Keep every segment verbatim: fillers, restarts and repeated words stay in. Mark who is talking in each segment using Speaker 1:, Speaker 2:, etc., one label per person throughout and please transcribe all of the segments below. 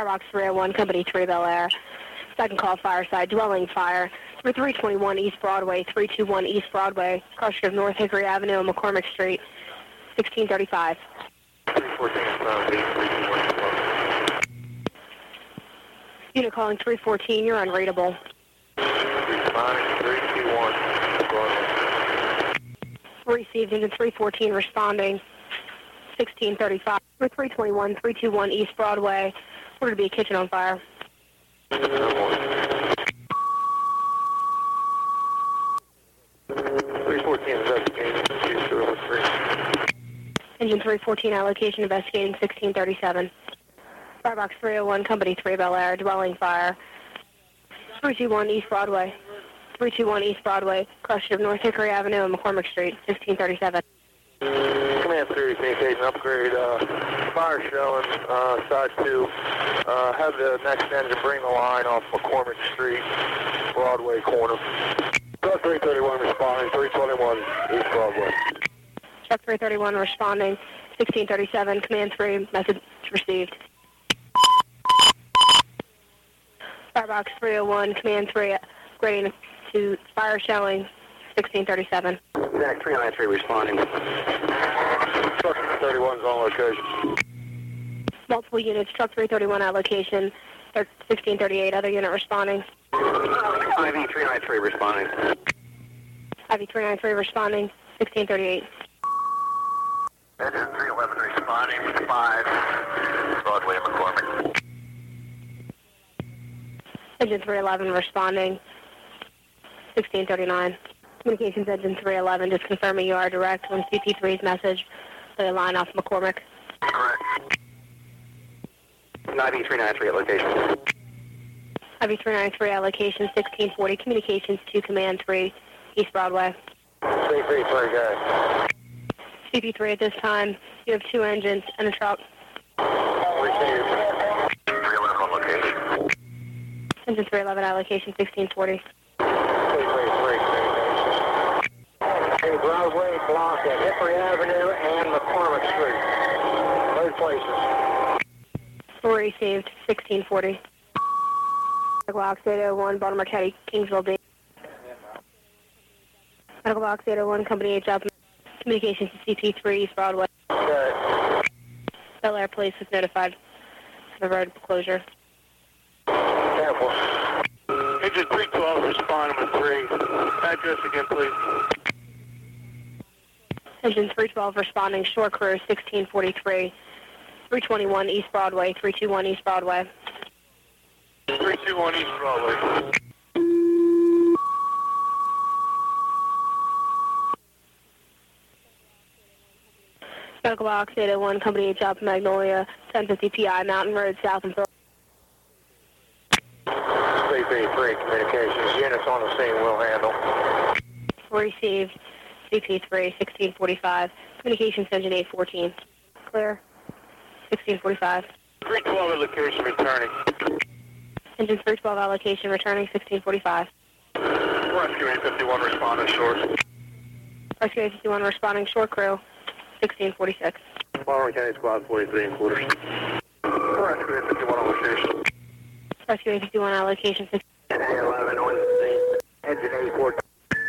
Speaker 1: Firebox three oh one, Company three Bel Air. Second call, fireside, dwelling fire. Number three twenty-one East Broadway, three two one East Broadway, crossing of North Hickory Avenue and McCormick Street, sixteen thirty-five.
Speaker 2: three fourteen,
Speaker 1: Unit calling three fourteen, you're unreadable.
Speaker 2: three two one, Broadway.
Speaker 1: Received, engine three fourteen responding, sixteen thirty-five. Number three twenty-one, three two one East Broadway, order to be a kitchen on fire.
Speaker 2: three fourteen investigating, two zero three.
Speaker 1: Engine three fourteen allocation investigating, sixteen thirty-seven. Firebox three oh one, Company three Bel Air, dwelling fire. three two one East Broadway. three two one East Broadway, crossing of North Hickory Avenue and McCormick Street, sixteen thirty-seven.
Speaker 2: Command three, communication upgrade, uh, fire showing, uh, side two. Uh, have the next engine bring the line off McCormick Street, Broadway corner. Truck three thirty-one responding, three twenty-one East Broadway.
Speaker 1: Truck three thirty-one responding, sixteen thirty-seven, Command three, message received. Firebox three oh one, Command three, grading to fire showing, sixteen thirty-seven.
Speaker 2: Next three ninety-three responding. Truck thirty-one is on location.
Speaker 1: Multiple units, truck three thirty-one at location, sixteen thirty-eight, other unit responding.
Speaker 2: I V three ninety-three responding.
Speaker 1: I V three ninety-three responding, sixteen thirty-eight.
Speaker 2: Engine three eleven responding, five, Broadway, McCormick.
Speaker 1: Engine three eleven responding, sixteen thirty-nine. Communications engine three eleven, just confirming you are direct when C P three's message, the line off McCormick.
Speaker 2: Correct. I V three ninety-three at location.
Speaker 1: I V three ninety-three at location, sixteen forty. Communications to Command three, East Broadway.
Speaker 2: C P three, guys.
Speaker 1: C P three at this time, you have two engines and a truck.
Speaker 2: Received. three eleven on location.
Speaker 1: Engine three eleven at location, sixteen forty.
Speaker 2: C P three, communications. In Broadway, block at Hickory Avenue and McCormick Street. Those places.
Speaker 1: Received, sixteen forty. Medical box eight oh one, Baltimore County, Kingsville B. Medical box eight oh one, Company H up. Communications to C P three, East Broadway.
Speaker 2: Okay.
Speaker 1: Bel Air Police was notified of the road closure.
Speaker 2: Careful. Engine three twelve, respond number three. Address again, please.
Speaker 1: Engine three twelve responding, shore crew, sixteen forty-three. three twenty-one East Broadway, three two one East Broadway.
Speaker 2: three two one East Broadway.
Speaker 1: Medical box eight oh one, Company H up, Magnolia, ten fifty P I, Mountain Road, South and Phil.
Speaker 2: C P three, communications. Units on the scene will handle.
Speaker 1: Received, C P three, sixteen forty-five. Communications engine eight fourteen. Clear, sixteen forty-five.
Speaker 2: three twelve location returning.
Speaker 1: Engine three twelve allocation returning, sixteen forty-five.
Speaker 2: Rescue eight fifty-one responding short.
Speaker 1: Rescue eight fifty-one responding, shore crew, sixteen forty-six.
Speaker 2: Baltimore County Squad forty-three and quarters. Rescue eight fifty-one on location.
Speaker 1: Rescue eight fifty-one allocation, sixteen.
Speaker 2: eleven on the scene. Engine eight fourteen.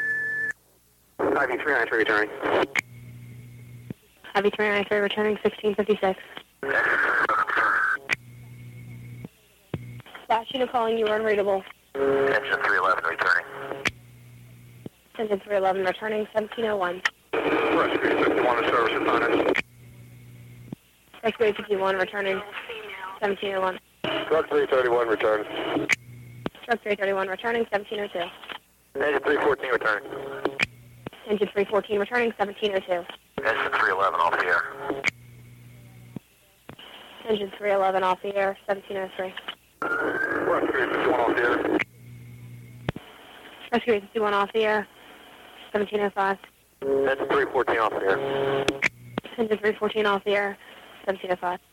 Speaker 2: I V three ninety-three returning.
Speaker 1: I V three ninety-three returning, sixteen fifty-six. Last unit calling, you are unreadable.
Speaker 2: Engine three eleven returning.
Speaker 1: Engine three eleven returning, seventeen oh one.
Speaker 2: Rescue eight fifty-one to service assignment.
Speaker 1: Rescue eight fifty-one returning, seventeen oh one.
Speaker 2: Truck three thirty-one returning.
Speaker 1: Truck three thirty-one returning, seventeen oh two.
Speaker 2: Engine three fourteen returning.
Speaker 1: Engine three fourteen returning, seventeen oh two.
Speaker 2: Engine three eleven off the air.
Speaker 1: Engine three eleven off the air, seventeen oh three.
Speaker 2: Rescue eight fifty-one off the air.
Speaker 1: Rescue eight fifty-one off the air, seventeen oh five.
Speaker 2: Engine three fourteen off the air.
Speaker 1: Engine three fourteen off the air, seventeen oh five.